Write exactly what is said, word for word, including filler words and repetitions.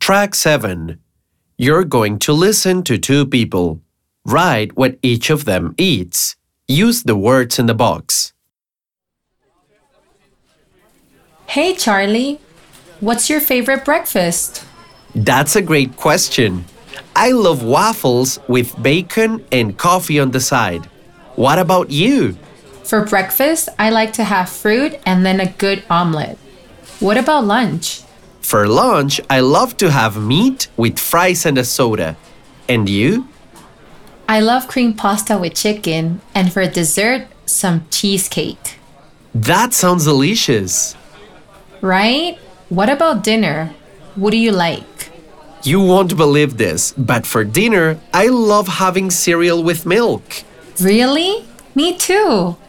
Track seven. You're going to listen to two people. Write what each of them eats. Use the words in the box. Hey, Charlie. What's your favorite breakfast? That's a great question. I love waffles with bacon and coffee on the side. What about you? For breakfast, I like to have fruit and then a good omelet. What about lunch? For lunch, I love to have meat with fries and a soda. And you? I love cream pasta with chicken, and for dessert, some cheesecake. That sounds delicious. Right? What about dinner? What do you like? You won't believe this, but for dinner, I love having cereal with milk. Really? Me too.